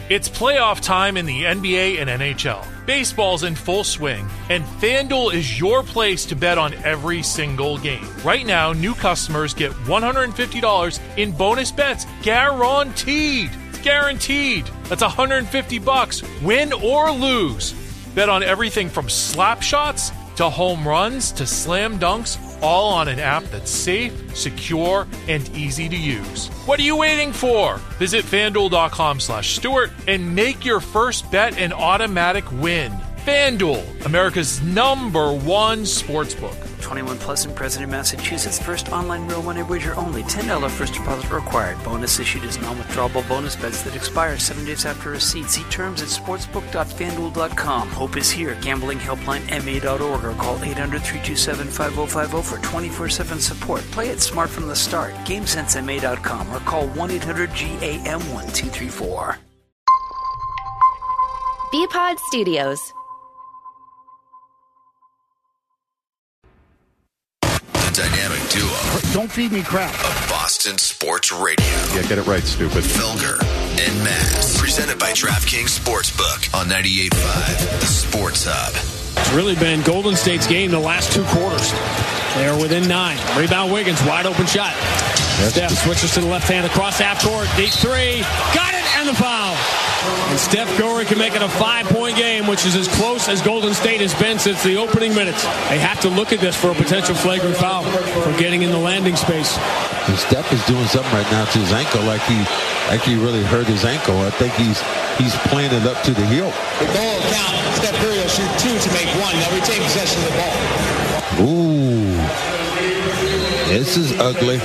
It's playoff time in the NBA and NHL. Baseball's in full swing, and FanDuel is your place to bet on every single game. Right now, new customers get $150 in bonus bets guaranteed. It's guaranteed. That's $150, win or lose. Bet on everything from slap shots to home runs to slam dunks, all on an app that's safe, secure, and easy to use. What are you waiting for? Visit FanDuel.com/Stewart and make your first bet an automatic win. FanDuel, America's #1 sportsbook. 21 plus and present in Massachusetts. First online real money wager only. $10 first deposit required. Bonus issued as non-withdrawable bonus bets that expire 7 days after receipt. See terms at sportsbook.fanduel.com. Hope is here. Gambling helpline ma.org or call 800-327-5050 for 24/7 support. Play it smart from the start. GameSenseMA.com or call 1-800-GAM-1234. BPod Studios. Dynamic duo. Don't feed me crap. Of Boston Sports Radio. Yeah, get it right, stupid. Felger and Maz. Presented by DraftKings Sportsbook on 98.5, the Sports Hub. It's really been Golden State's game the last two quarters. They are within 9. Rebound Wiggins, wide open shot. Yes. Steph switches to the left hand across half court. Deep three. Got it, and the foul. And Steph Curry can make it a 5-point game, which is as close as Golden State has been since the opening minutes. They have to look at this for a potential flagrant foul for getting in the landing space. And Steph is doing something right now to his ankle, like he really hurt his ankle. I think he's playing it up to the heel. The goal count. Steph Curry will shoot 2 to make 1. They'll retain possession of the ball. Ooh, this is ugly.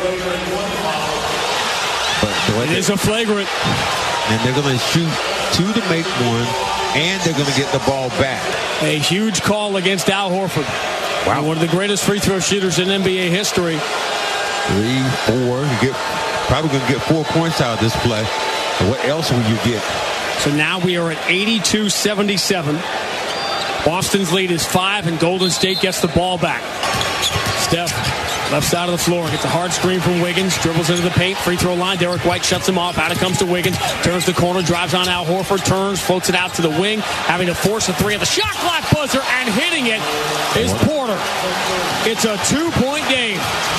But it is a flagrant. And they're going to shoot 2 to make 1, and they're going to get the ball back. A huge call against Al Horford. Wow. One of the greatest free throw shooters in NBA history. 3, 4. Probably going to get 4 points out of this play. What else will you get? So now we are at 82-77. Boston's lead is 5, and Golden State gets the ball back. Steph, left side of the floor, gets a hard screen from Wiggins, dribbles into the paint, free throw line. Derek White shuts him off. Out it comes to Wiggins, turns the corner, drives on Al Horford, turns, floats it out to the wing, having to force a 3 at the shot clock buzzer, and hitting it is Porter. It's a 2-point game.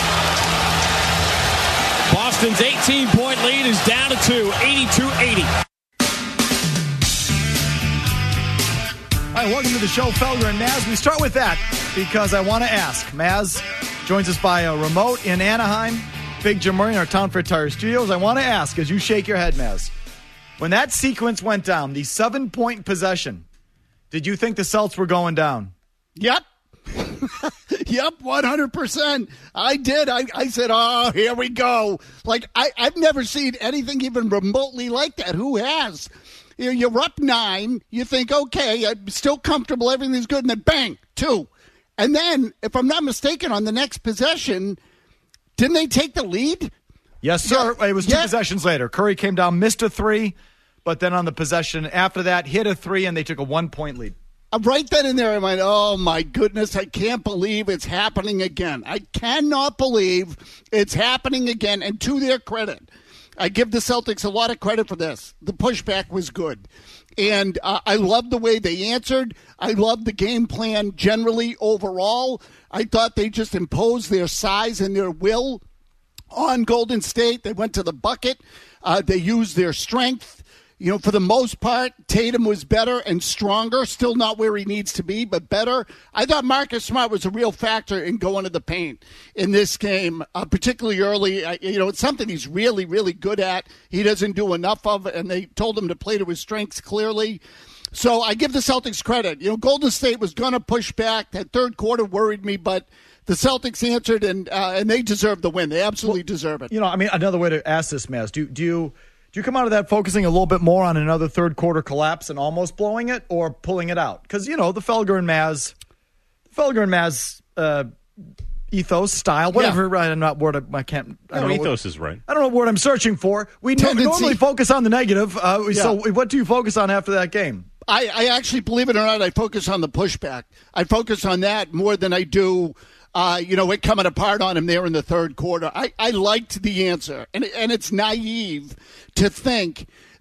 Boston's 18-point lead is down to 2, 82-80. All right, welcome to the show, Felger and Maz. We start with that because I want to ask. Maz joins us by a remote in Anaheim. Big Jim Murray in our Town for Tire Studios. I want to ask, as you shake your head, Maz, when that sequence went down, the 7-point possession, did you think the Celts were going down? Yep. Yep, 100%. I did. I said, oh, here we go. Like, I've never seen anything even remotely like that. Who has? You're up 9. You think, okay, I'm still comfortable. Everything's good. And then bang, 2. And then, if I'm not mistaken, on the next possession, didn't they take the lead? Yes, sir. Yeah. It was 2 possessions later. Curry came down, missed a 3, but then on the possession after that, hit a 3, and they took a 1-point lead. Right then and there, I went, oh, my goodness, I can't believe it's happening again. I cannot believe it's happening again. And to their credit, I give the Celtics a lot of credit for this. The pushback was good. And I love the way they answered. I love the game plan generally overall. I thought they just imposed their size and their will on Golden State. They went to the bucket. They used their strength. You know, for the most part, Tatum was better and stronger. Still not where he needs to be, but better. I thought Marcus Smart was a real factor in going to the paint in this game, particularly early. It's something he's really, really good at. He doesn't do enough of it, and they told him to play to his strengths clearly. So I give the Celtics credit. You know, Golden State was going to push back. That third quarter worried me, but the Celtics answered, and they deserve the win. They absolutely deserve it. You know, I mean, another way to ask this, Maz, do you come out of that focusing a little bit more on another third quarter collapse and almost blowing it, or pulling it out? Because, you know, the Felger and Maz ethos, style, whatever. Yeah. I'm not word. I can't. I don't know ethos is right. I don't know what word I'm searching for. We normally focus on the negative. So what do you focus on after that game? I actually, believe it or not, I focus on the pushback. I focus on that more than I do it coming apart on him there in the third quarter. I liked the answer. And it's naive to think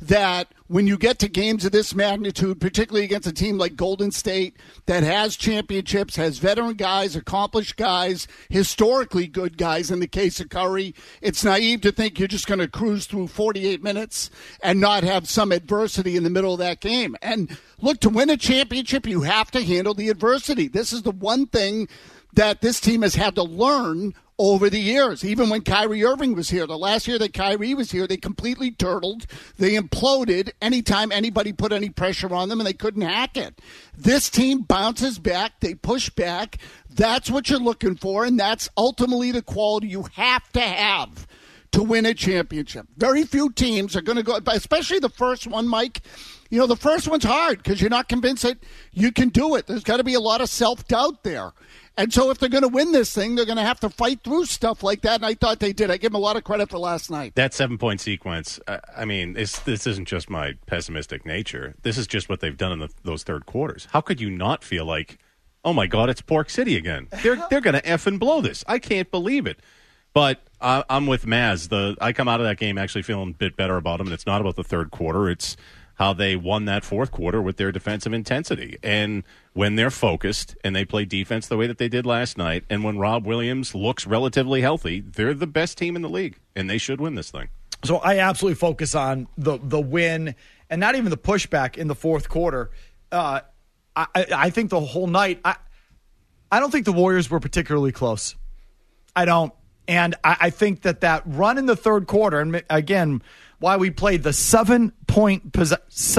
that when you get to games of this magnitude, particularly against a team like Golden State that has championships, has veteran guys, accomplished guys, historically good guys in the case of Curry, it's naive to think you're just going to cruise through 48 minutes and not have some adversity in the middle of that game. And look, to win a championship, you have to handle the adversity. This is the one thing that this team has had to learn over the years. Even when Kyrie Irving was here, the last year that Kyrie was here, they completely turtled. They imploded anytime anybody put any pressure on them, and they couldn't hack it. This team bounces back. They push back. That's what you're looking for, and that's ultimately the quality you have to win a championship. Very few teams are going to go, especially the first one, Mike. You know, the first one's hard because you're not convinced that you can do it. There's got to be a lot of self-doubt there. And so if they're going to win this thing, they're going to have to fight through stuff like that, and I thought they did. I give them a lot of credit for last night. That 7-point sequence, I mean, this isn't just my pessimistic nature. This is just what they've done in those third quarters. How could you not feel like, oh, my God, it's Pork City again? They're going to effing blow this. I can't believe it. But I'm with Maz. I come out of that game actually feeling a bit better about them, and it's not about the third quarter. It's how they won that fourth quarter with their defensive intensity. And when they're focused and they play defense the way that they did last night, and when Rob Williams looks relatively healthy, they're the best team in the league, and they should win this thing. So I absolutely focus on the win and not even the pushback in the fourth quarter. I think the whole night, I don't think the Warriors were particularly close. I don't. And I think that run in the third quarter, and again, why we played the 7 points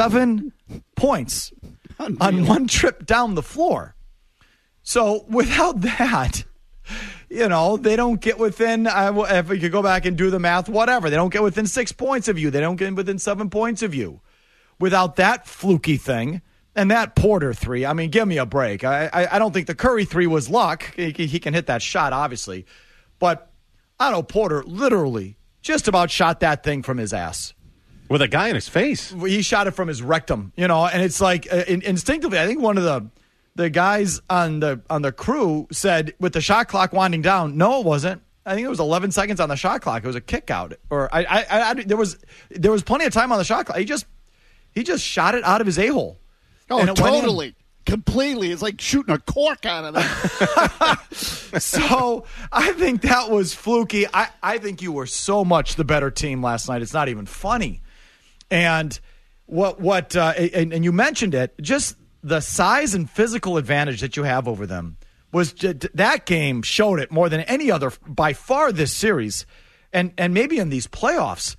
on one trip down the floor. So without that, you know, they don't get within, if we could go back and do the math, whatever. They don't get within 6 points of you. They don't get within 7 points of you. Without that fluky thing and that Porter three, I mean, give me a break. I don't think the Curry three was luck. He can hit that shot, obviously. But Otto Porter literally just about shot that thing from his ass. With a guy in his face. He shot it from his rectum, you know, and it's like instinctively, I think one of the guys on the crew said with the shot clock winding down, no, it wasn't. I think it was 11 seconds on the shot clock. It was a kick out. Or there was plenty of time on the shot clock. He just shot it out of his a-hole. Oh, totally. Completely. It's like shooting a cork out of that. So I think that was fluky. I think you were so much the better team last night. It's not even funny. And and you mentioned it, just the size and physical advantage that you have over them was that game showed it more than any other by far this series. And maybe in these playoffs,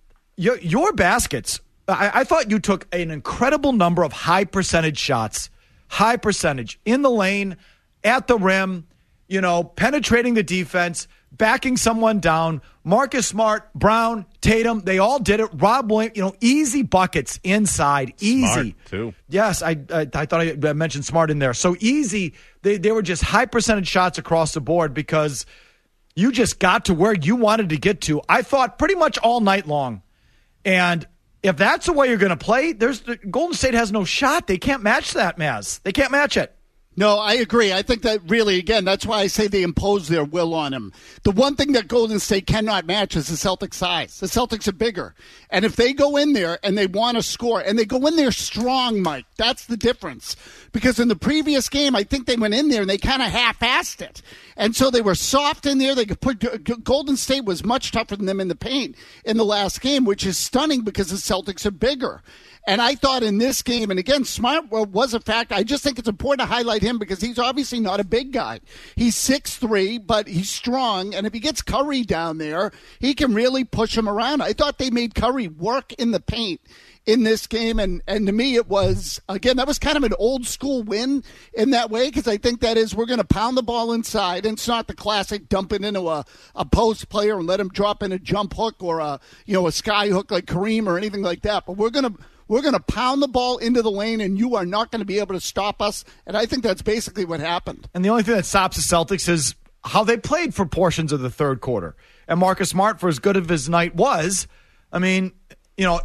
your baskets, I thought you took an incredible number of high percentage shots. High percentage in the lane, at the rim, you know, penetrating the defense, backing someone down. Marcus Smart, Brown, Tatum, they all did it. Rob Williams, you know, easy buckets inside. Easy. Smart, too. Yes, I thought I mentioned Smart in there. So easy. They were just high percentage shots across the board because you just got to where you wanted to get to, I thought, pretty much all night long. And if that's the way you're going to play, Golden State has no shot. They can't match that, Maz. They can't match it. No, I agree. I think that really, again, that's why I say they impose their will on him. The one thing that Golden State cannot match is the Celtics' size. The Celtics are bigger. And if they go in there and they want to score, and they go in there strong, Mike, that's the difference. Because in the previous game, I think they went in there and they kind of half-assed it. And so they were soft in there. They could put Golden State was much tougher than them in the paint in the last game, which is stunning because the Celtics are bigger. And I thought in this game, and again, Smart was a factor. I just think it's important to highlight him because he's obviously not a big guy. He's 6'3", but he's strong. And if he gets Curry down there, he can really push him around. I thought they made Curry work in the paint in this game. And to me, it was, again, that was kind of an old school win in that way because I think that is we're going to pound the ball inside. And it's not the classic dump it into a post player and let him drop in a jump hook or a sky hook like Kareem or anything like that. But we're going to pound the ball into the lane, and you are not going to be able to stop us. And I think that's basically what happened. And the only thing that stops the Celtics is how they played for portions of the third quarter. And Marcus Smart, for as good of his night was, I mean, you know,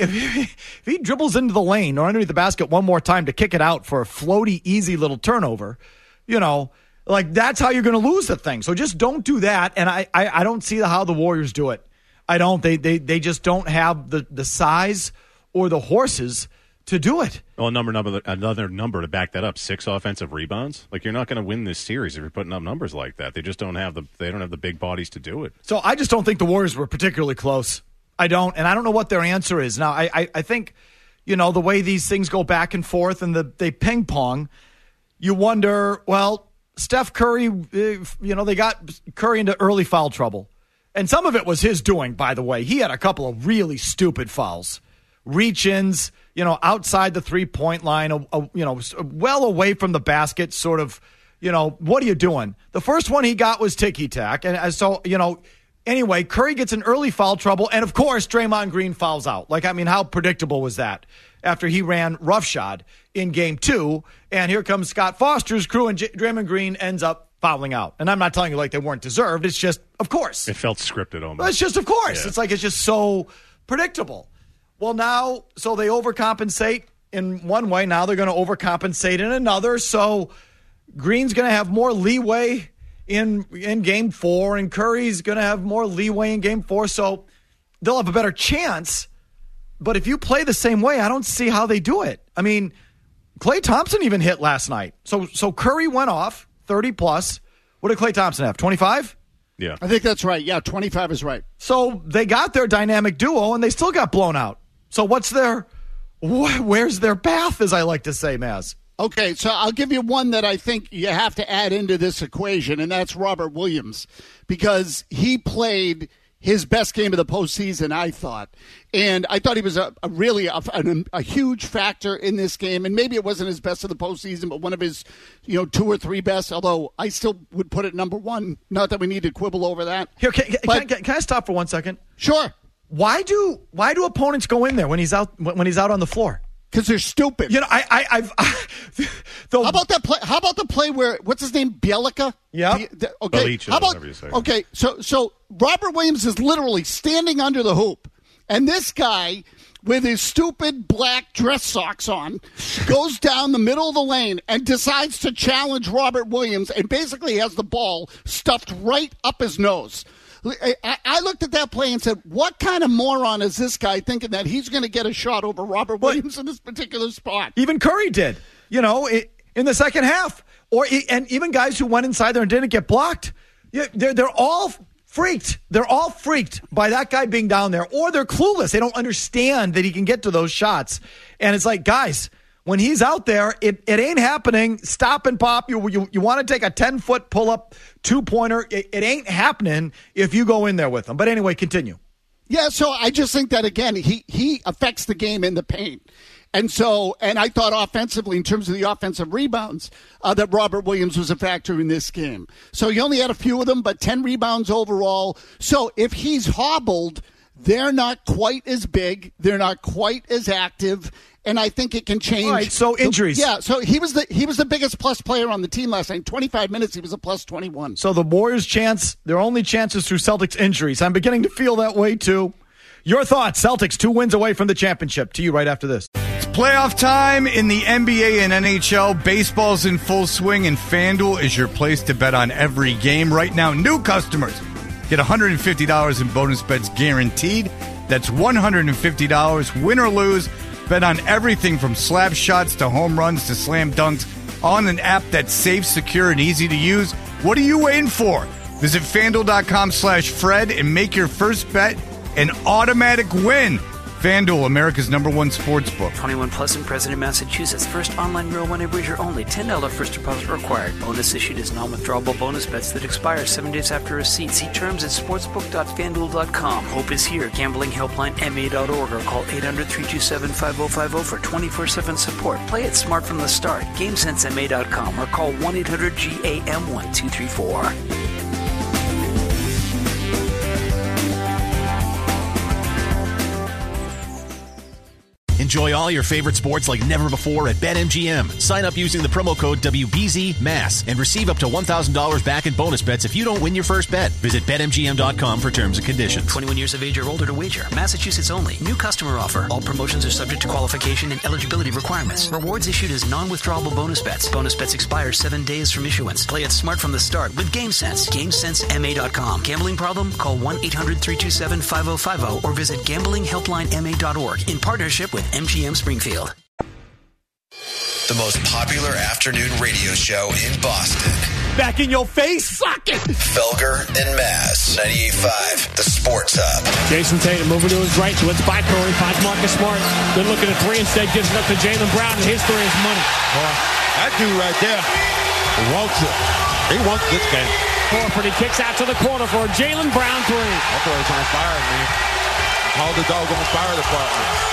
if he dribbles into the lane or underneath the basket one more time to kick it out for a floaty, easy little turnover, you know, like that's how you're going to lose the thing. So just don't do that. And I don't see how the Warriors do it. I don't. They just don't have the size or the horses to do it. Well, another number to back that up: 6 offensive rebounds. Like, you're not going to win this series if you're putting up numbers like that. They just don't have the big bodies to do it. So I just don't think the Warriors were particularly close. I don't know what their answer is. Now, I think, the way these things go back and forth and they ping pong, you wonder, well, Steph Curry, they got Curry into early foul trouble. And some of it was his doing, by the way. He had a couple of really stupid fouls. Reach-ins, outside the three-point line, well away from the basket, sort of, what are you doing? The first one he got was ticky-tack. And so, anyway, Curry gets in early foul trouble. And, of course, Draymond Green fouls out. How predictable was that? After he ran roughshod in Game 2. And here comes Scott Foster's crew, and Draymond Green ends up fouling out. And I'm not telling you like they weren't deserved. It's just, of course. It felt scripted almost. It's just, of course. Yeah. It's just so predictable. Well, now, so they overcompensate in one way. Now they're going to overcompensate in another. So Green's going to have more leeway in Game 4, and Curry's going to have more leeway in Game 4. So they'll have a better chance. But if you play the same way, I don't see how they do it. I mean, Klay Thompson even hit last night. So Curry went off 30-plus. What did Klay Thompson have, 25? Yeah. I think that's right. Yeah, 25 is right. So they got their dynamic duo, and they still got blown out. So where's their path, as I like to say, Maz? Okay, so I'll give you one that I think you have to add into this equation, and that's Robert Williams, because he played his best game of the postseason, I thought. And I thought he was a really huge factor in this game. And maybe it wasn't his best of the postseason, but one of his 2 or 3 best, although I still would put it number 1. Not that we need to quibble over that. Here, can I stop for 1 second? Sure. Why do opponents go in there when he's out on the floor? Because they're stupid. How about that play? How about the play where what's his name, Bielica? Yeah. Okay. How about whatever you say. Okay? So Robert Williams is literally standing under the hoop, and this guy with his stupid black dress socks on goes down the middle of the lane and decides to challenge Robert Williams, and basically has the ball stuffed right up his nose. I looked at that play and said, what kind of moron is this guy thinking that he's going to get a shot over Robert Williams in this particular spot? Even Curry did, in the second half. And even guys who went inside there and didn't get blocked, they're all freaked. They're all freaked by that guy being down there, or they're clueless. They don't understand that he can get to those shots. And it's like, guys, when he's out there, it ain't happening. Stop and pop. You want to take a 10-foot pull-up 2-pointer. It ain't happening if you go in there with him. But anyway, continue. Yeah, so I just think that, again, he affects the game in the paint. And I thought offensively, in terms of the offensive rebounds, that Robert Williams was a factor in this game. So he only had a few of them, but 10 rebounds overall. So if he's hobbled, they're not quite as big. They're not quite as active. And I think it can change. All right, so injuries. Yeah, so he was the biggest plus player on the team last night. 25 minutes, he was a plus 21. So the Warriors' their only chance is through Celtics injuries. I'm beginning to feel that way, too. Your thoughts, Celtics 2 wins away from the championship. To you right after this. It's playoff time in the NBA and NHL. Baseball's in full swing, and FanDuel is your place to bet on every game. Right now, new customers get $150 in bonus bets guaranteed. That's $150, win or lose. Bet on everything from slap shots to home runs to slam dunks on an app that's safe, secure, and easy to use. What are you waiting for? Visit FanDuel.com/Fred and make your first bet an automatic win. FanDuel, America's #1 sportsbook. 21 plus and present in Massachusetts. First online real money wager only. $10 first deposit required. Bonus issued as non-withdrawable bonus bets that expire 7 days after receipt. See terms at sportsbook.fanduel.com. Hope is here. Gambling helpline MA.org or call 800-327-5050 for 24/7 support. Play it smart from the start. GameSenseMA.com or call 1-800-GAM-1234. Enjoy all your favorite sports like never before at BetMGM. Sign up using the promo code WBZMASS and receive up to $1,000 back in bonus bets if you don't win your first bet. Visit BetMGM.com for terms and conditions. 21 years of age or older to wager. Massachusetts only. New customer offer. All promotions are subject to qualification and eligibility requirements. Rewards issued as non-withdrawable bonus bets. Bonus bets expire 7 days from issuance. Play it smart from the start with GameSense. GameSenseMA.com. Gambling problem? Call 1-800-327-5050 or visit gamblinghelplinema.org in partnership with MGM Springfield. The most popular afternoon radio show in Boston. Back in your face, suck it! Felger and Maz, 98.5, the Sports Hub. Jason Tatum moving to his right, so it's by Curry, finds Marcus Smart. Good looking at three instead, gives it up to Jaylen Brown, and his three is money. Boy, that dude right there wants it. He wants this game. Horford, he kicks out to the corner for a Jaylen Brown three. That boy's on fire, man. Call the dog on fire department.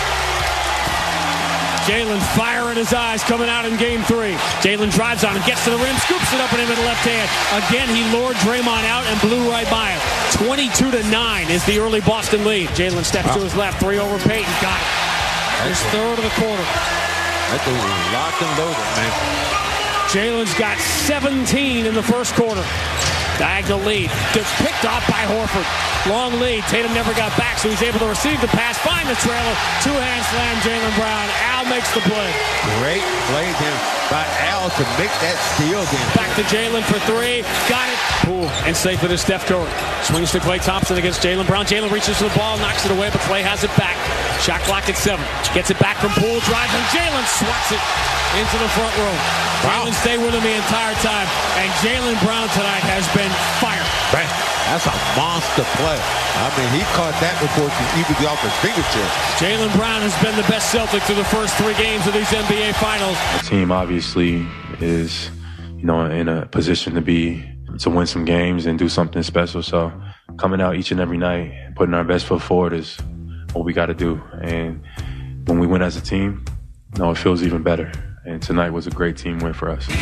Jaylen, fire in his eyes coming out in game three. Jaylen drives on him, gets to the rim, scoops it up and in with the left hand. Again, he lured Draymond out and blew right by him. 22-9 is the early Boston lead. Jaylen steps to his left, three over Payton, got it. His third of the quarter. That dude is locked and loaded, man. Jaylen's got 17 in the first quarter. Diagonal lead. Just picked off by Horford. Long lead. Tatum never got back, so he's able to receive the pass, find the trailer. Two-hand slam, Jaylen Brown. Al makes the play. Great play then by Al to make that steal then. Back to Jaylen for three. Got it. Poole. And safe it is Steph Curry. Swings to Klay Thompson against Jaylen Brown. Jaylen reaches for the ball, knocks it away, but Klay has it back. Shot clock at 7. Gets it back from Poole, drives, and Jaylen swats it into the front row. Jaylen stayed with him the entire time, and Jaylen Brown tonight has been fired. Bang. That's a monster play. I mean, he caught that before he even got off his fingertips. Jaylen Brown has been the best Celtic through the first 3 games of these NBA Finals. The team obviously is, in a position to win some games and do something special. So coming out each and every night, putting our best foot forward is what we got to do. And when we win as a team, it feels even better. And tonight was a great team win for us.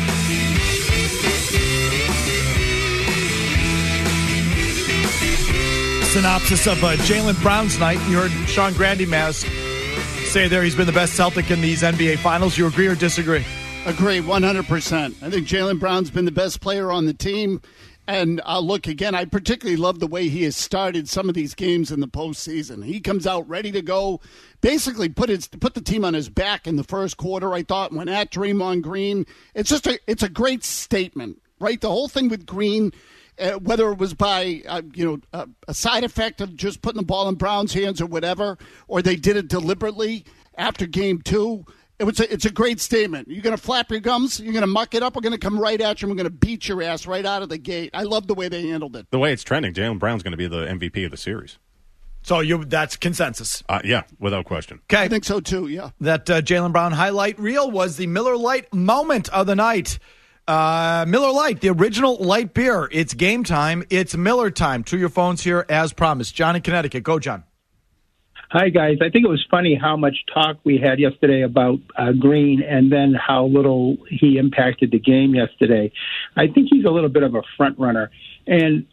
Synopsis of Jaylen Brown's night. You heard Sean Grandy Maz say there he's been the best Celtic in these NBA Finals. You agree or disagree? Agree, 100%. I think Jaylen Brown's been the best player on the team. And look, again, I particularly love the way he has started some of these games in the postseason. He comes out ready to go, basically put the team on his back in the first quarter, I thought, went at Draymond Green. It's a great statement, right? The whole thing with Green, whether it was by a side effect of just putting the ball in Brown's hands or whatever, or they did it deliberately after game 2. It's a great statement. You're going to flap your gums? You're going to muck it up? We're going to come right at you and we're going to beat your ass right out of the gate. I love the way they handled it. The way it's trending, Jaylen Brown's going to be the MVP of the series. So that's consensus? Yeah, without question. Okay. I think so too, yeah. That Jaylen Brown highlight reel was the Miller Lite moment of the night. Miller Lite, the original light beer. It's game time. It's Miller time. To your phones here as promised. John in Connecticut. Go, John. Hi, guys. I think it was funny how much talk we had yesterday about Green and then how little he impacted the game yesterday. I think he's a little bit of a front runner. And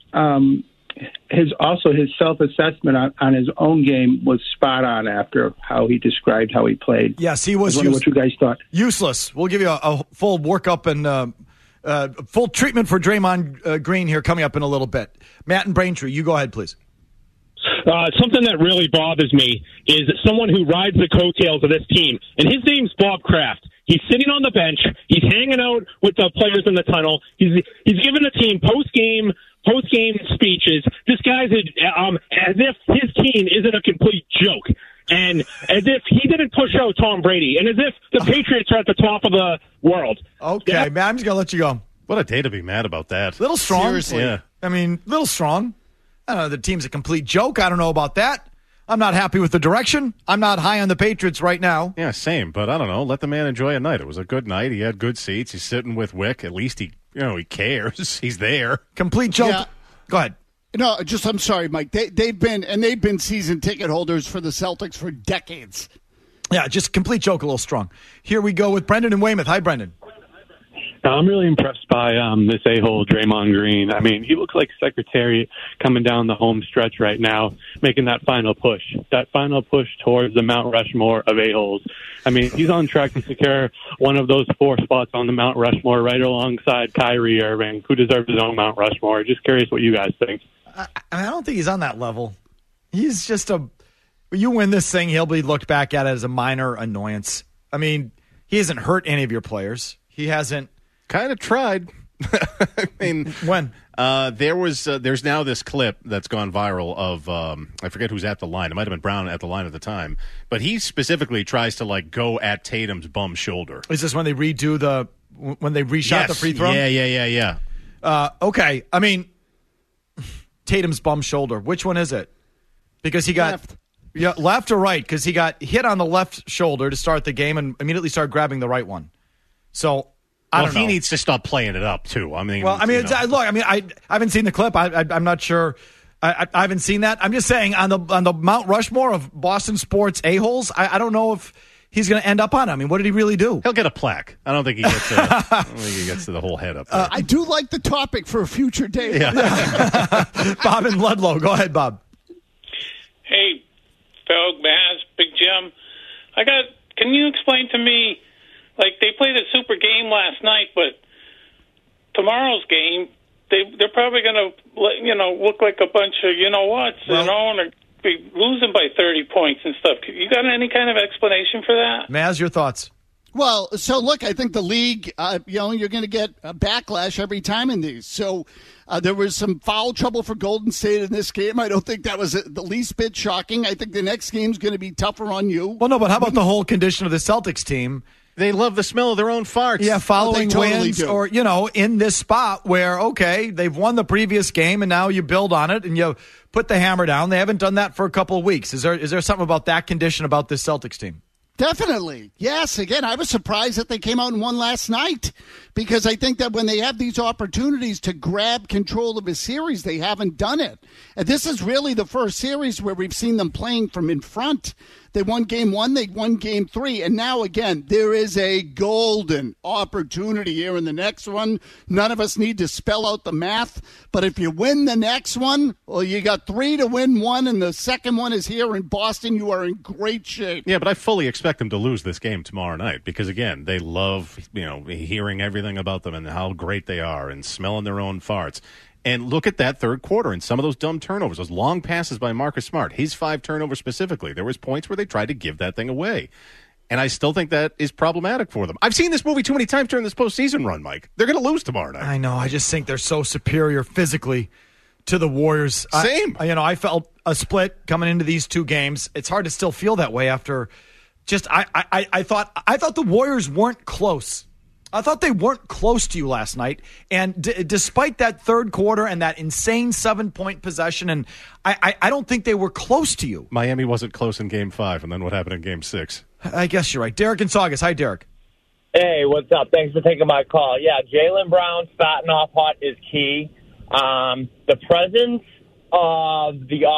his self-assessment on his own game was spot on after how he described how he played. Yes, he was. I wonder what you guys thought. Useless. We'll give you a full workup and full treatment for Draymond Green here coming up in a little bit. Matt and Braintree, you go ahead, please. Something that really bothers me is someone who rides the coattails of this team, and his name's Bob Kraft. He's sitting on the bench. He's hanging out with the players in the tunnel. He's giving the team post-game speeches. This guy's as if his team isn't a complete joke, and as if he didn't push out Tom Brady, and as if the Patriots are at the top of the world. Okay, yeah. Man, I'm just going to let you go. What a day to be mad about that. Little strong. Seriously. Yeah. I mean, little strong. I don't know, the team's a complete joke. I don't know about that. I'm not happy with the direction. I'm not high on the Patriots right now. Yeah, same. But I don't know. Let the man enjoy a night. It was a good night. He had good seats. He's sitting with Wick. At least he cares. He's there. Complete joke. Yeah. Go ahead. No, I'm sorry, Mike. They've been season ticket holders for the Celtics for decades. Yeah, just complete joke, a little strong. Here we go with Brendan and Weymouth. Hi, Brendan. Now, I'm really impressed by this a-hole, Draymond Green. I mean, he looks like Secretariat coming down the home stretch right now, making that final push towards the Mount Rushmore of a-holes. I mean, he's on track to secure one of those 4 spots on the Mount Rushmore right alongside Kyrie Irving, who deserves his own Mount Rushmore. Just curious what you guys think. I don't think he's on that level. He's just you win this thing, he'll be looked back at as a minor annoyance. I mean, he hasn't hurt any of your players. He hasn't. Kind of tried. I mean, when? There's now this clip that's gone viral of I forget who's at the line. It might have been Brown at the line at the time, but he specifically tries to go at Tatum's bum shoulder. Is this when they reshot the free throw? Yeah. Okay, I mean, Tatum's bum shoulder. Which one is it? Because he got left or right? Because he got hit on the left shoulder to start the game and immediately started grabbing the right one. So. I don't know. He needs to stop playing it up too. I mean, look. I mean, I haven't seen the clip. I'm not sure. I haven't seen that. I'm just saying on the Mount Rushmore of Boston sports a-holes. I don't know if he's going to end up on it. I mean, what did he really do? He'll get a plaque. I don't think he gets. I don't think he gets to the whole head up there. I do like the topic for a future day. Yeah. Bob in Ludlow. Go ahead, Bob. Hey, Phil, Maz, Big Jim. Can you explain to me? Like, they played a super game last night, but tomorrow's game, they're probably going to, look like a bunch of you-know-whats, and be losing by 30 points and stuff. You got any kind of explanation for that? Maz, your thoughts? Well, so look, I think the league, you're going to get a backlash every time in these. So there was some foul trouble for Golden State in this game. I don't think that was the least bit shocking. I think the next game's going to be tougher on you. Well, no, but how about the whole condition of the Celtics team? They love the smell of their own farts. Yeah, following totally wins do. or, in this spot where, okay, they've won the previous game and now you build on it and you put the hammer down. They haven't done that for a couple of weeks. Is there something about that condition about this Celtics team? Definitely. Yes. Again, I was surprised that they came out and won last night because I think that when they have these opportunities to grab control of a series, they haven't done it. And this is really the first series where we've seen them playing from in front. They won game 1, they won game 3, and now, again, there is a golden opportunity here in the next one. None of us need to spell out the math, but if you win the next one, well, you got 3 to win 1, and the second one is here in Boston. You are in great shape. Yeah, but I fully expect them to lose this game tomorrow night because, again, they love, hearing everything about them and how great they are and smelling their own farts. And look at that third quarter and some of those dumb turnovers, those long passes by Marcus Smart. His 5 turnovers specifically. There was points where they tried to give that thing away. And I still think that is problematic for them. I've seen this movie too many times during this postseason run, Mike. They're going to lose tomorrow night. I know. I just think they're so superior physically to the Warriors. Same. I felt a split coming into these 2 games. It's hard to still feel that way after just I thought the Warriors weren't close. I thought they weren't close to you last night. And despite that third quarter and that insane 7-point possession, and I don't think they were close to you. Miami wasn't close in Game 5, and then what happened in Game 6? I guess you're right. Derek in Saugus. Hi, Derek. Hey, what's up? Thanks for taking my call. Yeah, Jaylen Brown starting off hot is key. The presence of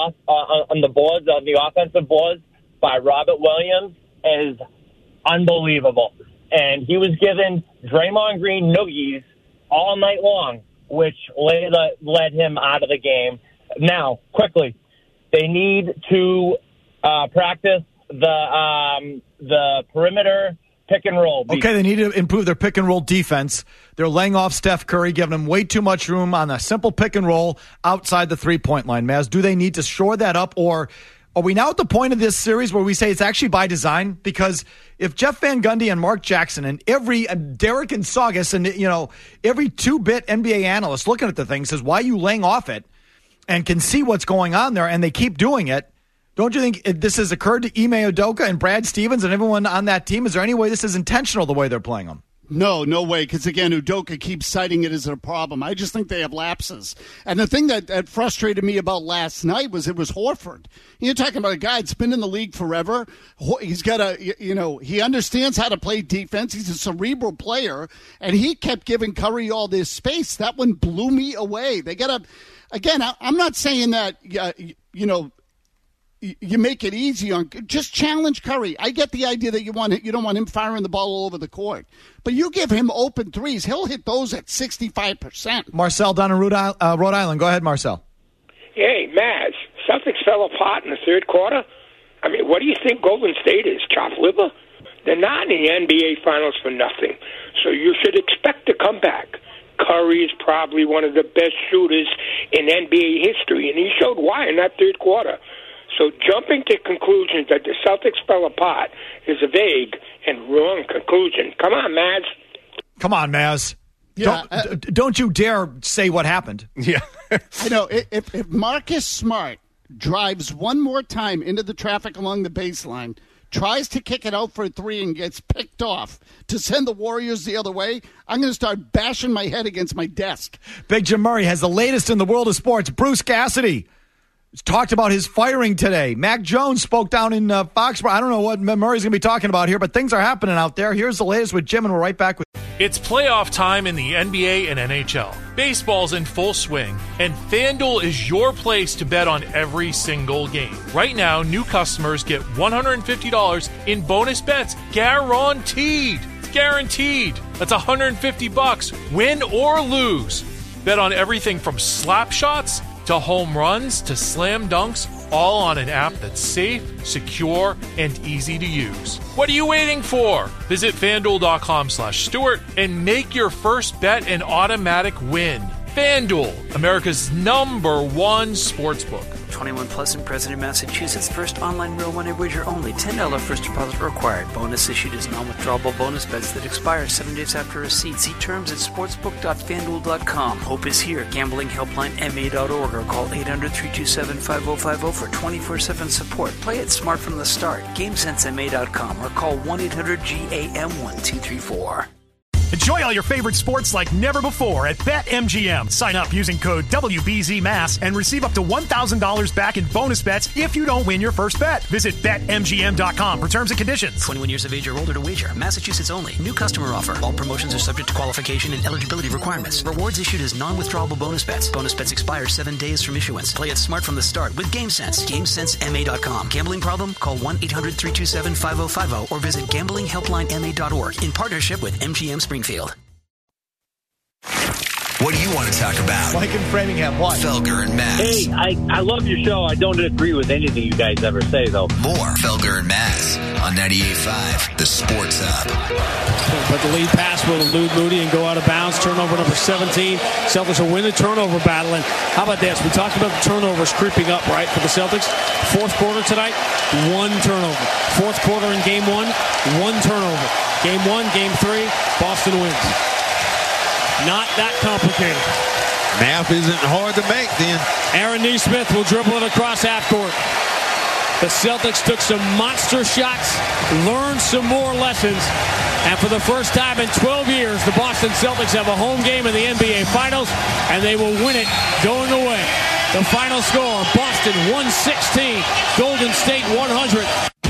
on the boards, on the offensive boards by Robert Williams is unbelievable. And he was giving Draymond Green noogies all night long, which led him out of the game. Now, quickly, they need to practice the perimeter pick and roll. Okay, they need to improve their pick and roll defense. They're laying off Steph Curry, giving him way too much room on a simple pick and roll outside the 3-point line. Maz, do they need to shore that up, or are we now at the point of this series where we say it's actually by design? Because if Jeff Van Gundy and Mark Jackson and every Derek and Saugus and every 2-bit NBA analyst looking at the thing says, why are you laying off it, and can see what's going on there, and they keep doing it, don't you think this has occurred to Ime Udoka and Brad Stevens and everyone on that team? Is there any way this is intentional the way they're playing them? No way, because, again, Udoka keeps citing it as a problem. I just think they have lapses. And the thing that frustrated me about last night was it was Horford. You're talking about a guy that's been in the league forever. He's got he understands how to play defense. He's a cerebral player, and he kept giving Curry all this space. That one blew me away. They got to, again, I'm not saying that, you make it easy on just challenge Curry. I get the idea that you don't want him firing the ball all over the court, but you give him open threes, he'll hit those at 65%. Marcel down in Rhode Island. Go ahead, Marcel. Hey, Maz, Celtics fell apart in the third quarter. I mean, what do you think Golden State is, chopped liver? They're not in the NBA Finals for nothing, so you should expect a comeback. Curry is probably one of the best shooters in NBA history, and he showed why in that third quarter. So jumping to conclusions that the Celtics fell apart is a vague and wrong conclusion. Come on, Maz. Come on, Maz. Yeah, don't you dare say what happened. Yeah. I know. If Marcus Smart drives one more time into the traffic along the baseline, tries to kick it out for a three and gets picked off to send the Warriors the other way, I'm going to start bashing my head against my desk. Big Jim Murray has the latest in the world of sports. Bruce Cassidy talked about his firing today. Mac Jones spoke down in Foxborough. I don't know what Murray's going to be talking about here, but things are happening out there. Here's the latest with Jim, and we're right back with It's playoff time in the NBA and NHL. Baseball's in full swing, and FanDuel is your place to bet on every single game. Right now, new customers get $150 in bonus bets guaranteed. It's guaranteed. That's $150, win or lose. Bet on everything from slap shots to home runs to slam dunks, all on an app that's safe, secure, and easy to use. What are you waiting for? Visit FanDuel.com/Stewart and make your first bet an automatic win. FanDuel, America's #1 sportsbook. 21 plus and present in Massachusetts. First online real money wager only. $10 first deposit required. Bonus issued as non-withdrawable bonus bets that expire 7 days after receipt. See terms at sportsbook.fanduel.com. Hope is here. Gambling helpline MA.org or call 800-327-5050 for 24/7 support. Play it smart from the start. GameSenseMA.com or call 1-800-GAM-1234. Enjoy all your favorite sports like never before at BetMGM. Sign up using code WBZMass and receive up to $1,000 back in bonus bets if you don't win your first bet. Visit BetMGM.com for terms and conditions. 21 years of age or older to wager. Massachusetts only. New customer offer. All promotions are subject to qualification and eligibility requirements. Rewards issued as non-withdrawable bonus bets. Bonus bets expire 7 days from issuance. Play it smart from the start with GameSense. GameSenseMA.com. Gambling problem? Call 1-800-327-5050 or visit gamblinghelplinema.org in partnership with MGM Springfield. What do you want to talk about? Mike in Framingham, what? Felger and Mazz. Hey, I love your show. I don't agree with anything you guys ever say, though. More Felger and Mazz on 98.5, The Sports Hub. But the lead pass will elude Moody and go out of bounds. Turnover number 17. Celtics will win the turnover battle. And how about this? We talked about the turnovers creeping up, right, for the Celtics. Fourth quarter tonight, 1 turnover. Fourth quarter in game 1, 1 turnover. Game 1, game 3, Boston wins. Not that complicated. Math isn't hard to make then. Aaron Nesmith will dribble it across half court. The Celtics took some monster shots, learned some more lessons, and for the first time in 12 years, the Boston Celtics have a home game in the NBA Finals, and they will win it going away. The final score, Boston 116, Golden State 100.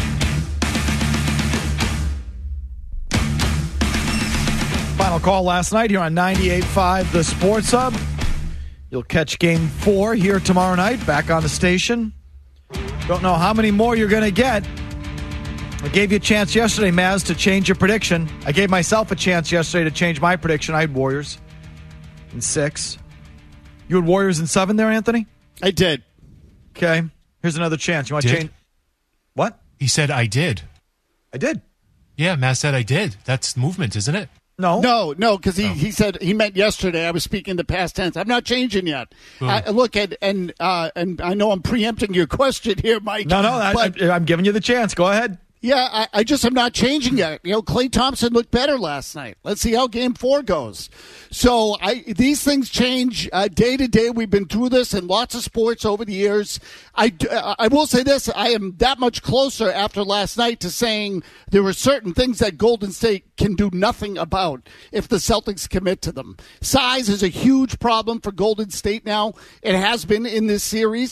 Final call last night here on 98.5 The Sports Hub. You'll catch Game 4 here tomorrow night, back on the station. Don't know how many more you're going to get. I gave you a chance yesterday, Maz, to change your prediction. I gave myself a chance yesterday to change my prediction. I had Warriors in 6. You had Warriors in 7 there, Anthony? I did. Okay. Here's another chance. You want to change? What? He said, I did. I did. Yeah, Matt said I did. That's movement, isn't it? No, because he said he meant yesterday. I was speaking the past tense. I'm not changing yet. Look, and I know I'm preempting your question here, Mike. No, I'm giving you the chance. Go ahead. Yeah, I just am not changing yet. You know, Klay Thompson looked better last night. Let's see how Game 4 goes. So these things change day to day. We've been through this in lots of sports over the years. I will say this. I am that much closer after last night to saying there were certain things that Golden State can do nothing about if the Celtics commit to them. Size is a huge problem for Golden State now. It has been in this series.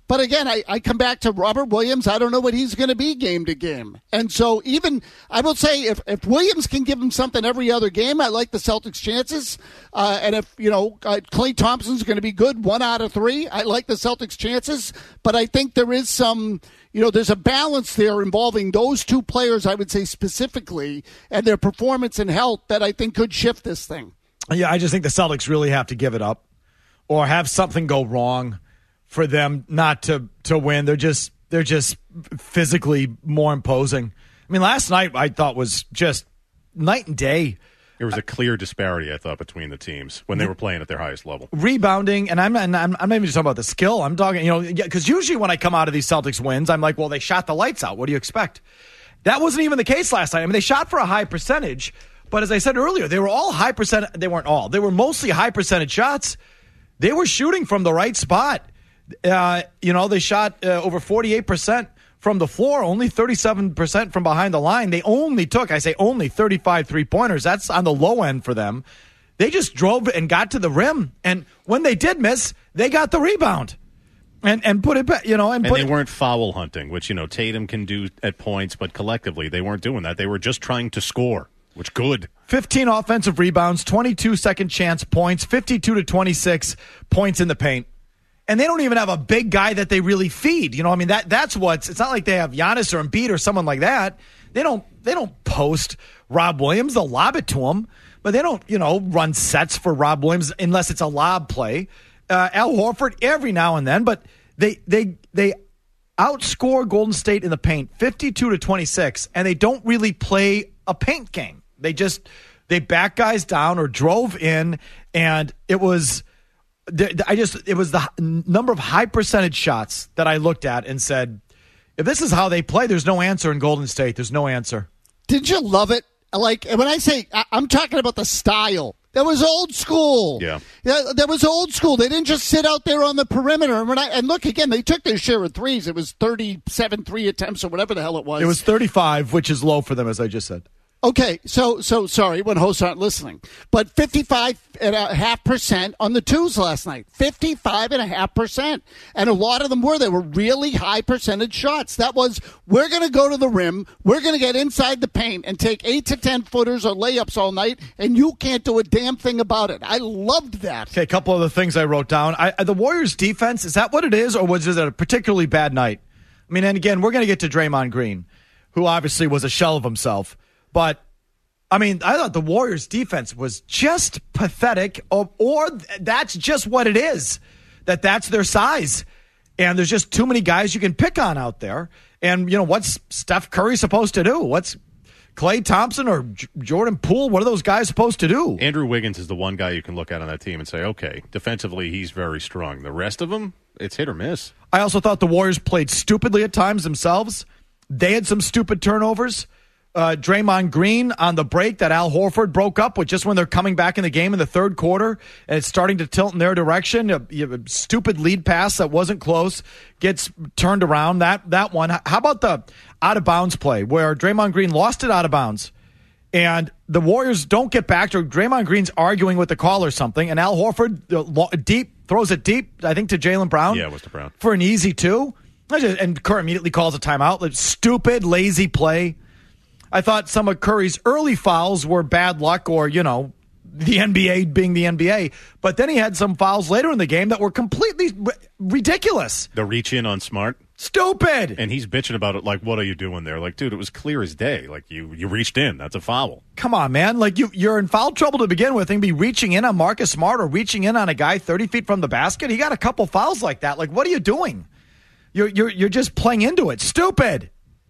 But again, I come back to Robert Williams. I don't know what he's going to be game to game. And so even, I will say, if Williams can give him something every other game, I like the Celtics' chances. And if, Klay Thompson's going to be good 1 out of 3, I like the Celtics' chances. But I think there is some, there's a balance there involving those two players, I would say specifically, and their performance and health that I think could shift this thing. Yeah, I just think the Celtics really have to give it up or have something go wrong for them not to win. They're just physically more imposing. I mean, last night I thought was just night and day. There was a clear disparity, I thought, between the teams when they were playing at their highest level. Rebounding, and I'm not even just talking about the skill. I'm talking, because usually when I come out of these Celtics wins, I'm like, well, they shot the lights out. What do you expect? That wasn't even the case last night. I mean, they shot for a high percentage, but as I said earlier, they were all high percent. They weren't all. They were mostly high percentage shots. They were shooting from the right spot. They shot over 48% from the floor, only 37% from behind the line. They only took, 35 three-pointers. That's on the low end for them. They just drove and got to the rim, and when they did miss, they got the rebound and put it back. And they weren't foul hunting, which Tatum can do at points, but collectively they weren't doing that. They were just trying to score, which good. 15 offensive rebounds, 22 second chance points, 52 to 26 points in the paint. And they don't even have a big guy that they really feed. That's it's not like they have Giannis or Embiid or someone like that. They don't post Rob Williams. They'll lob it to him, but they don't, run sets for Rob Williams unless it's a lob play. Al Horford every now and then, but they outscore Golden State in the paint 52 to 26, and they don't really play a paint game. They back guys down or drove in, and it was the number of high percentage shots that I looked at and said, if this is how they play, there's no answer in Golden State. There's no answer. Did you love it? Like, when I say, I'm talking about the style. That was old school. Yeah. That was old school. They didn't just sit out there on the perimeter. And look, again, they took their share of threes. It was 37 3 attempts or whatever the hell it was. It was 35, which is low for them, as I just said. Okay, so sorry when hosts aren't listening, but 55.5% on the twos last night. 55.5%, and a lot of them they were really high percentage shots. That was, we're going to go to the rim, we're going to get inside the paint and take 8 to 10 footers or layups all night, and you can't do a damn thing about it. I loved that. Okay, a couple of the things I wrote down. The Warriors' defense, is that what it is, or was it a particularly bad night? I mean, and again, we're going to get to Draymond Green, who obviously was a shell of himself. But, I mean, I thought the Warriors' defense was just pathetic, or that's just what it is, that's their size. And there's just too many guys you can pick on out there. And, what's Steph Curry supposed to do? What's Klay Thompson or Jordan Poole, what are those guys supposed to do? Andrew Wiggins is the one guy you can look at on that team and say, okay, defensively he's very strong. The rest of them, it's hit or miss. I also thought the Warriors played stupidly at times themselves. They had some stupid turnovers. Draymond Green on the break that Al Horford broke up with just when they're coming back in the game in the third quarter, and it's starting to tilt in their direction. You have a stupid lead pass that wasn't close, gets turned around. That one. How about the out-of-bounds play where Draymond Green lost it out of bounds, and the Warriors don't get back to Draymond Green's arguing with the call or something, and Al Horford throws it deep, I think, to Jaylen Brown. Yeah, it was to Brown. For an easy two. And Kerr immediately calls a timeout. Stupid, lazy play. I thought some of Curry's early fouls were bad luck or, the NBA being the NBA. But then he had some fouls later in the game that were completely ridiculous. The reach in on Smart. Stupid. And he's bitching about it like, what are you doing there? Like, dude, it was clear as day. Like, you reached in. That's a foul. Come on, man. Like, you're in foul trouble to begin with and be reaching in on Marcus Smart or reaching in on a guy 30 feet from the basket. He got a couple fouls like that. Like, what are you doing? You're just playing into it. Stupid.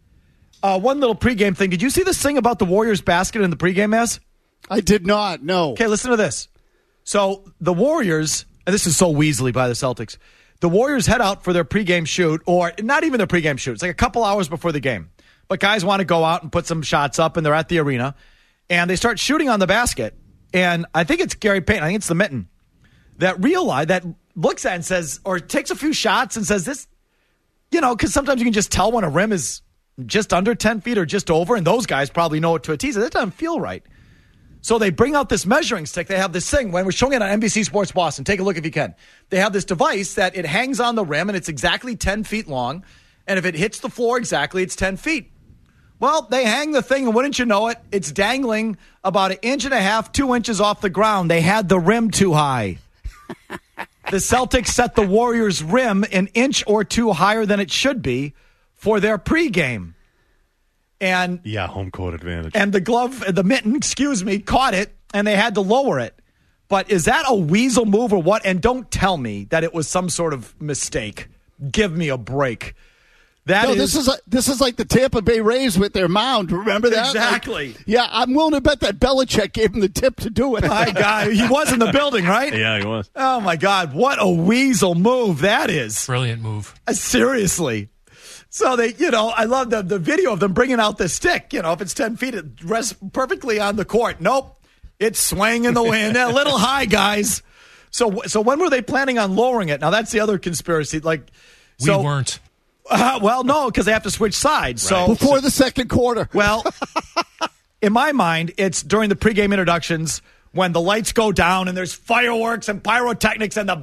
One little pregame thing. Did you see this thing about the Warriors basket in the pregame, Mass? I did not, no. Okay, listen to this. So the Warriors, and this is so Weasley by the Celtics, the Warriors head out for their pregame shoot, or not even their pregame shoot. It's like a couple hours before the game. But guys want to go out and put some shots up, and they're at the arena. And they start shooting on the basket. And I think it's Gary Payton, I think it's the Mitten, that looks at and says, or takes a few shots and says this, because sometimes you can just tell when a rim is just under 10 feet or just over, and those guys probably know it to a T. So that doesn't feel right. So they bring out this measuring stick. They have this thing. When we're showing it on NBC Sports Boston, take a look if you can. They have this device that it hangs on the rim, and it's exactly 10 feet long. And if it hits the floor exactly, it's 10 feet. Well, they hang the thing, and wouldn't you know it, it's dangling about 1.5 inches, 2 inches off the ground. They had the rim too high. The Celtics set the Warriors' rim 1 inch or 2 higher than it should be for their pregame. And yeah, home court advantage. And the mitten, caught it, and they had to lower it. But is that a weasel move or what? And don't tell me that it was some sort of mistake. Give me a break. This is like the Tampa Bay Rays with their mound. Remember that? Exactly. Yeah, I'm willing to bet that Belichick gave him the tip to do it. My God, he was in the building, right? Yeah, he was. Oh, my God. What a weasel move that is. Brilliant move. Seriously. So I love the video of them bringing out the stick. If it's 10 feet, it rests perfectly on the court. Nope. It's swaying in the wind. A little high, guys. So when were they planning on lowering it? Now, that's the other conspiracy. We weren't. Well, no, because they have to switch sides. Right. So before the second quarter. Well, in my mind, it's during the pregame introductions when the lights go down and there's fireworks and pyrotechnics and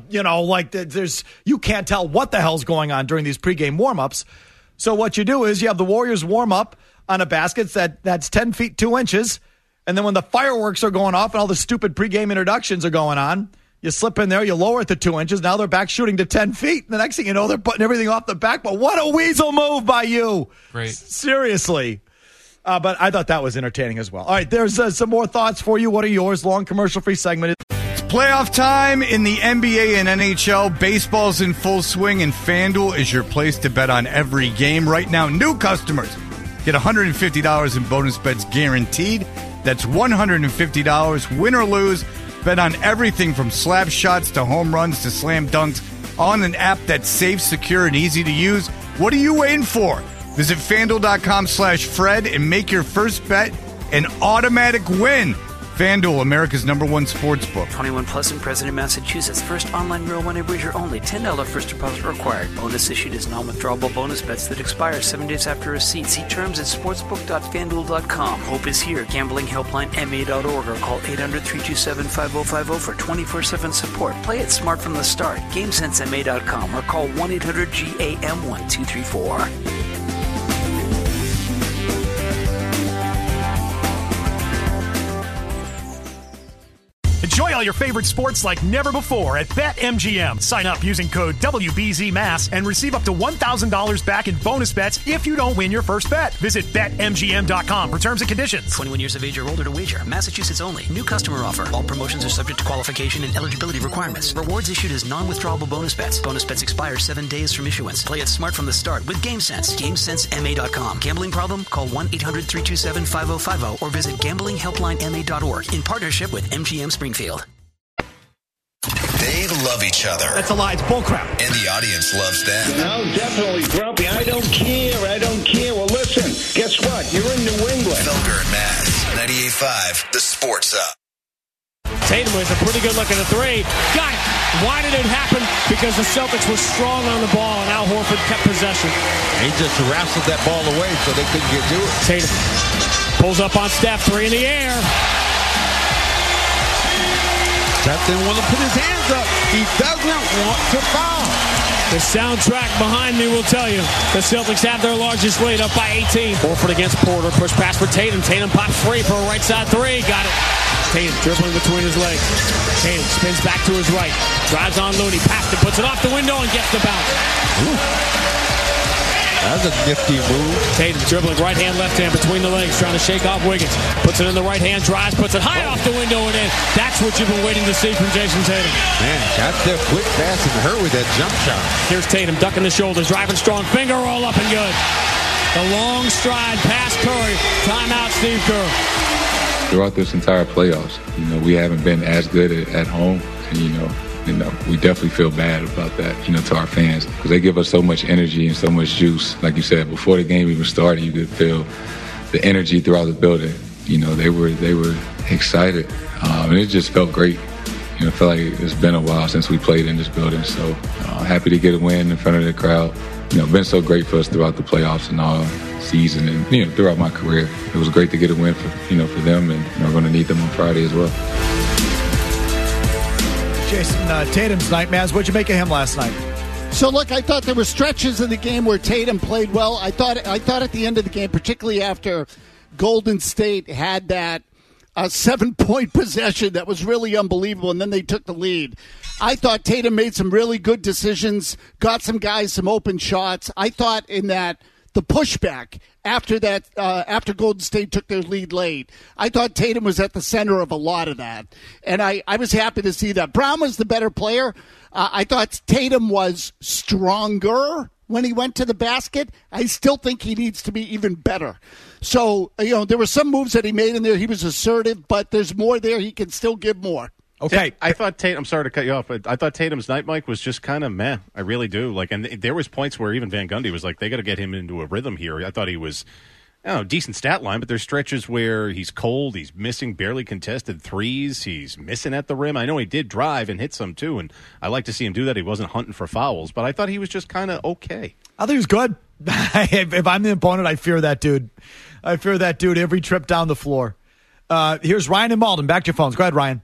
you can't tell what the hell's going on during these pregame warm-ups. So what you do is you have the Warriors warm up on a basket that's 10 feet 2 inches, and then when the fireworks are going off and all the stupid pregame introductions are going on, you slip in there, you lower it to 2 inches. Now they're back shooting to 10 feet. And the next thing you know, they're putting everything off the back. But what a weasel move by you. Great. Seriously. But I thought that was entertaining as well. All right, there's some more thoughts for you. What are yours? Long commercial-free segment. It's playoff time in the NBA and NHL. Baseball's in full swing, and FanDuel is your place to bet on every game. Right now, new customers get $150 in bonus bets guaranteed. That's $150, win or lose. Bet on everything from slap shots to home runs to slam dunks on an app that's safe, secure, and easy to use. What are you waiting for? Visit FanDuel.com/Fred and make your first bet an automatic win. FanDuel, America's #1 sportsbook. 21 plus and present in Massachusetts. First online real money wager only. $10 first deposit required. Bonus issued as non-withdrawable bonus bets that expire 7 days after receipt. See terms at sportsbook.fanduel.com. Hope is here. Gambling helpline MA.org or call 800-327-5050 for 24/7 support. Play it smart from the start. GameSenseMA.com or call 1-800-GAM-1234. Enjoy all your favorite sports like never before at BetMGM. Sign up using code WBZMass and receive up to $1,000 back in bonus bets if you don't win your first bet. Visit BetMGM.com for terms and conditions. 21 years of age or older to wager. Massachusetts only. New customer offer. All promotions are subject to qualification and eligibility requirements. Rewards issued as non-withdrawable bonus bets. Bonus bets expire 7 days from issuance. Play it smart from the start with GameSense. GameSenseMA.com. Gambling problem? Call 1-800-327-5050 or visit gamblinghelplinema.org in partnership with MGM Springfield. They love each other. That's a lie. It's bullcrap. And the audience loves them. No, definitely grumpy. I don't care. Well, listen, guess what? You're in New England. Felger and Mass, 98.5, the Sports Up. Tatum with a pretty good look at the three. Got it. Why did it happen? Because the Celtics were strong on the ball, and Al Horford kept possession. He just wrestled that ball away so they couldn't get to it. Tatum pulls up on Steph, 3 in the air. Steph didn't want to put his hands up. He doesn't want to foul. The soundtrack behind me will tell you the Celtics have their largest lead, up by 18. Horford against Porter. Push pass for Tatum. Tatum pops free for a right side three. Got it. Tatum dribbling between his legs. Tatum spins back to his right. Drives on Looney. Passed it. Puts it off the window and gets the bounce. That's a nifty move. Tatum dribbling right hand, left hand between the legs, trying to shake off Wiggins. Puts it in the right hand, drives, puts it high off the window and in. That's what you've been waiting to see from Jason Tatum. Man, got there quick, fast, and hurt with that jump shot. Here's Tatum ducking the shoulders, driving strong, finger all up and good. The long stride past Curry. Timeout, Steve Kerr. Throughout this entire playoffs, we haven't been as good at home, and we definitely feel bad about that, to our fans, because they give us so much energy and so much juice. Like you said, before the game even started, you could feel the energy throughout the building. They were excited, and it just felt great. I felt like it's been a while since we played in this building, so happy to get a win in front of the crowd. Been so great for us throughout the playoffs and all. season and throughout my career. It was great to get a win for them, and I'm going to need them on Friday as well. Jason Tatum's night, Maz. What'd you make of him last night? So, look, I thought there were stretches in the game where Tatum played well. I thought at the end of the game, particularly after Golden State had that 7-point possession that was really unbelievable, and then they took the lead. I thought Tatum made some really good decisions, got some guys some open shots. I thought in that the pushback after Golden State took their lead late, I thought Tatum was at the center of a lot of that, and I was happy to see that. Brown was the better player. I thought Tatum was stronger when he went to the basket. I still think he needs to be even better. So, there were some moves that he made in there. He was assertive, but there's more there. He can still give more. Okay. I thought Tatum, I'm sorry to cut you off, but I thought Tatum's night, Mike, was just kind of meh. I really do. And there was points where even Van Gundy was like, they got to get him into a rhythm here. I thought he was, decent stat line, but there's stretches where he's cold, he's missing barely contested threes, he's missing at the rim. I know he did drive and hit some too, and I like to see him do that. He wasn't hunting for fouls, but I thought he was just kind of okay. I think he was good. If I'm the opponent, I fear that dude. I fear that dude every trip down the floor. Here's Ryan and Malden. Back to your phones. Go ahead, Ryan.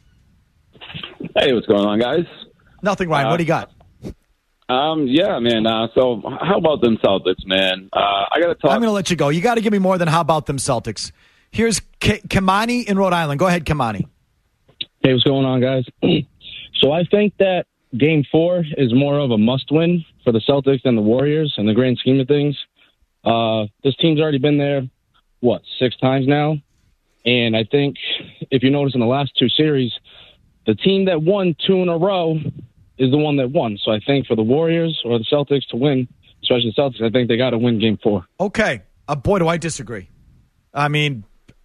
Hey, what's going on, guys? Nothing, Ryan. What do you got? Yeah, man. So how about them Celtics, man? I got to talk. I'm going to let you go. You got to give me more than how about them Celtics. Here's Kamani in Rhode Island. Go ahead, Kamani. Hey, what's going on, guys? So I think that Game 4 is more of a must-win for the Celtics than the Warriors in the grand scheme of things. This team's already been there, 6 times now? And I think if you notice in the last 2 series, the team that won 2 in a row is the one that won. So I think for the Warriors or the Celtics to win, especially the Celtics, I think they got to win Game 4. Okay. Boy, do I disagree. I mean,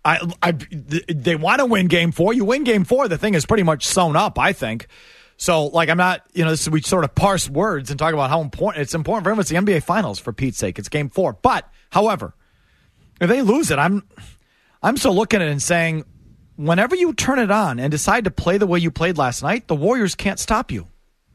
they want to win Game 4. You win Game 4, the thing is pretty much sewn up, I think. So, I'm not, we sort of parse words and talk about how important it's important for him. It's the NBA Finals, for Pete's sake. It's Game 4. But, however, if they lose it, I'm still looking at it and saying, whenever you turn it on and decide to play the way you played last night, the Warriors can't stop you.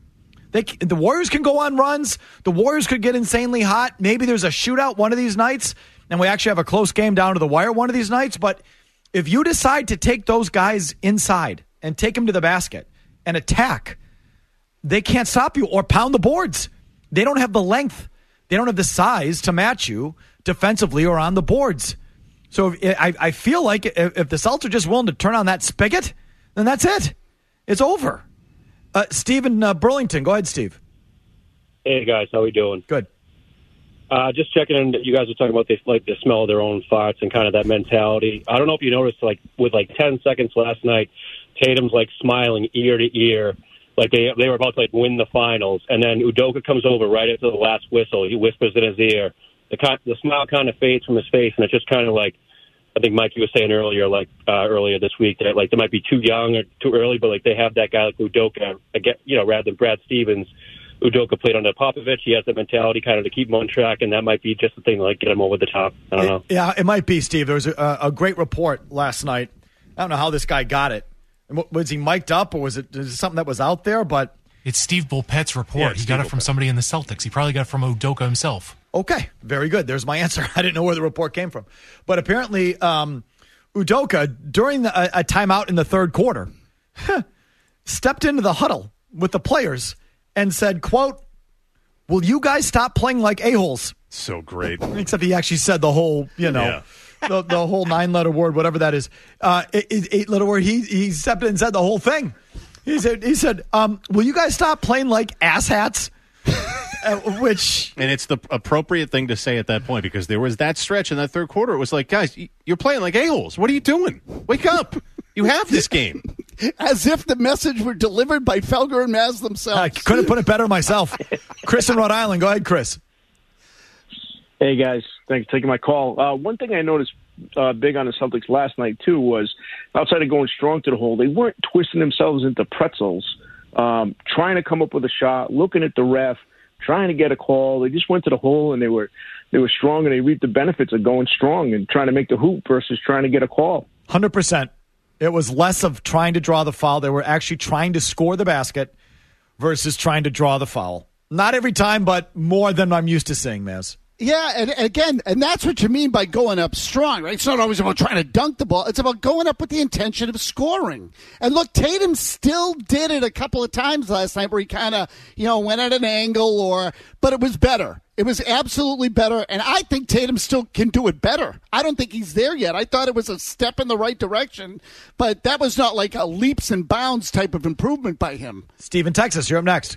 The Warriors can go on runs. The Warriors could get insanely hot. Maybe there's a shootout one of these nights, and we actually have a close game down to the wire one of these nights. But if you decide to take those guys inside and take them to the basket and attack, they can't stop you or pound the boards. They don't have the length. They don't have the size to match you defensively or on the boards. So I feel like if the Celtics are just willing to turn on that spigot, then that's it. It's over. Steve in Burlington. Go ahead, Steve. Hey, guys. How we doing? Good. Just checking in. You guys were talking about the smell of their own farts and kind of that mentality. I don't know if you noticed, with 10 seconds last night, Tatum's smiling ear to ear, like they were about to win the finals. And then Udoka comes over right after the last whistle. He whispers in his ear. The smile kind of fades from his face, and it's just kind of I think Mikey was saying earlier, earlier this week, that they might be too young or too early, but they have that guy like Udoka, rather than Brad Stevens. Udoka played under Popovich. He has the mentality kind of to keep him on track, and that might be just the thing to get him over the top. I don't know. Yeah, it might be, Steve. There was a great report last night. I don't know how this guy got it. Was he mic'd up, or was it something that was out there? But it's Steve Bulpett's report. He got it from somebody in the Celtics. He probably got it from Udoka himself. Okay, very good. There's my answer. I didn't know where the report came from. But apparently, Udoka, during a timeout in the third quarter, stepped into the huddle with the players and said, quote, "Will you guys stop playing like a-holes?" So great. Except he actually said the whole, the whole 9-letter word, whatever that is. 8-letter word. He stepped in and said the whole thing. He said, "Will you guys stop playing like asshats?" And it's the appropriate thing to say at that point, because there was that stretch in that third quarter. It was like, guys, you're playing like a-holes. What are you doing? Wake up. You have this game. As if the message were delivered by Felger and Maz themselves. I couldn't put it better myself. Chris in Rhode Island. Go ahead, Chris. Hey, guys. Thanks for taking my call. One thing I noticed big on the Celtics last night, too, was outside of going strong to the hole, they weren't twisting themselves into pretzels, trying to come up with a shot, looking at the ref, trying to get a call. They just went to the hole, and they were strong, and they reaped the benefits of going strong and trying to make the hoop versus trying to get a call. 100%. It was less of trying to draw the foul. They were actually trying to score the basket versus trying to draw the foul. Not every time, but more than I'm used to seeing, Maz. Yeah, and again, and that's what you mean by going up strong, right? It's not always about trying to dunk the ball. It's about going up with the intention of scoring. And look, Tatum still did it a couple of times last night where he kind of, went at an angle but it was better. It was absolutely better, and I think Tatum still can do it better. I don't think he's there yet. I thought it was a step in the right direction, but that was not like a leaps and bounds type of improvement by him. Steve in Texas, you're up next.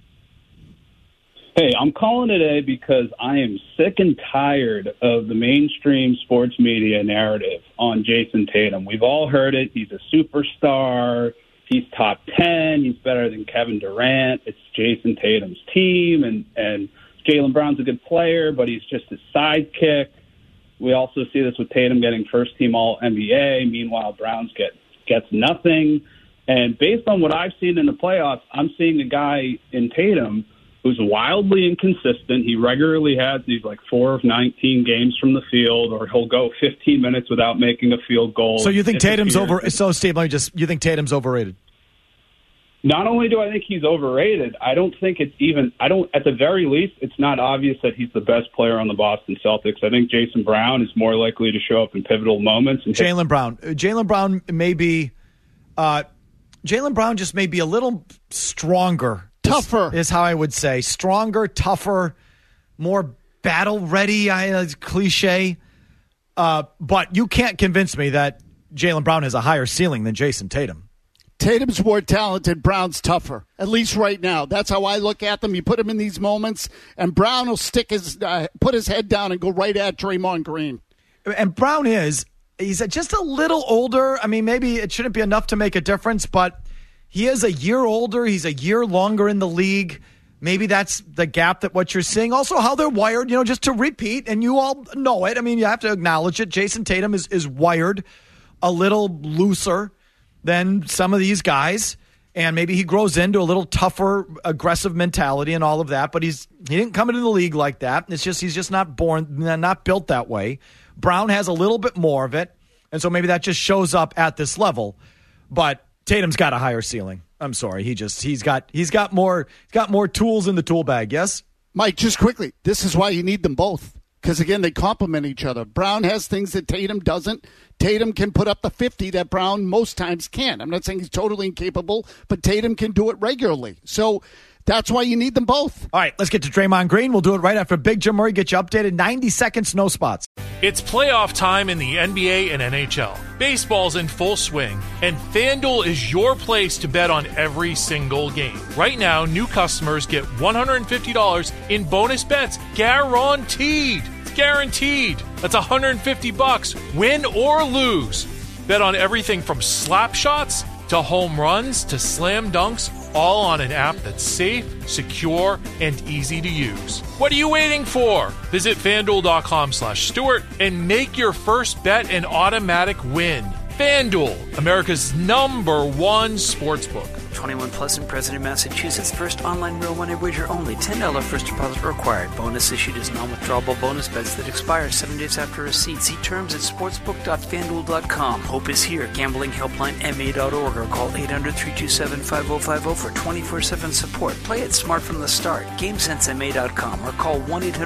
Hey, I'm calling today because I am sick and tired of the mainstream sports media narrative on Jason Tatum. We've all heard it. He's a superstar. He's top 10. He's better than Kevin Durant. It's Jason Tatum's team, and Jaylen Brown's a good player, but he's just a sidekick. We also see this with Tatum getting first-team All-NBA. Meanwhile, Browns gets nothing. And based on what I've seen in the playoffs, I'm seeing a guy in Tatum who's wildly inconsistent. He regularly has these 4 of 19 games from the field, or he'll go 15 minutes without making a field goal. So you think Tatum's Steve, you think Tatum's overrated? Not only do I think he's overrated, I don't think at the very least, it's not obvious that he's the best player on the Boston Celtics. I think Jason Brown is more likely to show up in pivotal moments. Jaylen Brown just may be a little stronger. Tougher. Is how I would say. Stronger, tougher, more battle-ready, cliche. But you can't convince me that Jaylen Brown has a higher ceiling than Jason Tatum. Tatum's more talented. Brown's tougher, at least right now. That's how I look at them. You put him in these moments, and Brown will put his head down and go right at Draymond Green. And Brown he's just a little older. I mean, maybe it shouldn't be enough to make a difference, but he is a year older. He's a year longer in the league. Maybe that's the gap that what you're seeing. Also, how they're wired, just to repeat, and you all know it. I mean, you have to acknowledge it. Jason Tatum is wired a little looser than some of these guys, and maybe he grows into a little tougher, aggressive mentality and all of that, but he didn't come into the league like that. It's just he's just not built that way. Brown has a little bit more of it, and so maybe that just shows up at this level. But Tatum's got a higher ceiling. I'm sorry. He's got more tools in the tool bag, yes? Mike, just quickly, this is why you need them both. Because, again, they complement each other. Brown has things that Tatum doesn't. Tatum can put up the 50 that Brown most times can't. I'm not saying he's totally incapable, but Tatum can do it regularly. So that's why you need them both. All right, let's get to Draymond Green. We'll do it right after Big Jim Murray gets you updated. 90 seconds, no spots. It's playoff time in the NBA and NHL. Baseball's in full swing, and FanDuel is your place to bet on every single game. Right now, new customers get $150 in bonus bets guaranteed. It's guaranteed. That's $150, win or lose. Bet on everything from slap shots to home runs to slam dunks, all on an app that's safe, secure, and easy to use. What are you waiting for? Visit FanDuel.com/Stewart and make your first bet an automatic win. FanDuel, America's #1 sportsbook. 21 plus and present in Massachusetts. First online real money wager only. $10 first deposit required. Bonus issued as non-withdrawable bonus bets that expire 7 days after receipt. See terms at sportsbook.fanduel.com. Hope is here. Gambling helpline MA.org or call 800-327-5050 for 24/7 support. Play it smart from the start. GameSenseMA.com or call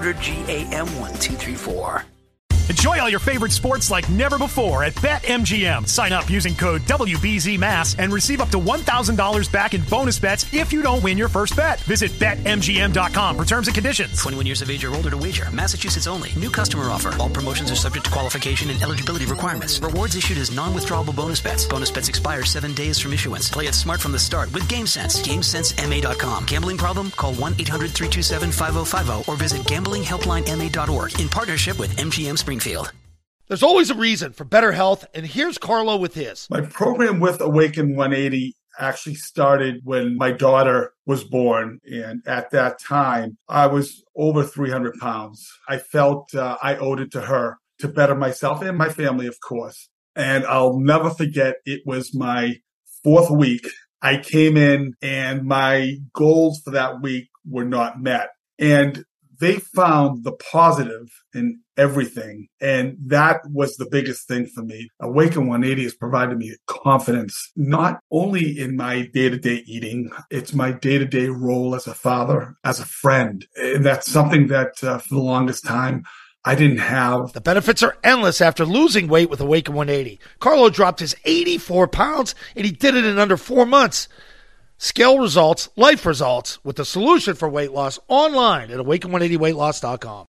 1-800-GAM-1234. Enjoy all your favorite sports like never before at BetMGM. Sign up using code WBZMass and receive up to $1,000 back in bonus bets if you don't win your first bet. Visit BetMGM.com for terms and conditions. 21 years of age or older to wager. Massachusetts only. New customer offer. All promotions are subject to qualification and eligibility requirements. Rewards issued as non-withdrawable bonus bets. Bonus bets expire 7 days from issuance. Play it smart from the start with GameSense. GameSenseMA.com. Gambling problem? Call 1-800-327-5050 or visit gamblinghelplinema.org in partnership with MGM Springfield. There's always a reason for better health, and here's Carlo with his. My program with Awaken 180 actually started when my daughter was born, and at that time, I was over 300 pounds. I felt I owed it to her to better myself and my family, of course. And I'll never forget, it was my 4th week. I came in, and my goals for that week were not met. And they found the positive in everything. And that was the biggest thing for me. Awaken 180 has provided me confidence, not only in my day-to-day eating, it's my day-to-day role as a father, as a friend. And that's something that for the longest time, I didn't have. The benefits are endless after losing weight with Awaken 180. Carlo dropped his 84 pounds, and he did it in under 4 months. Scale results, life results, with the solution for weight loss online at awaken180weightloss.com.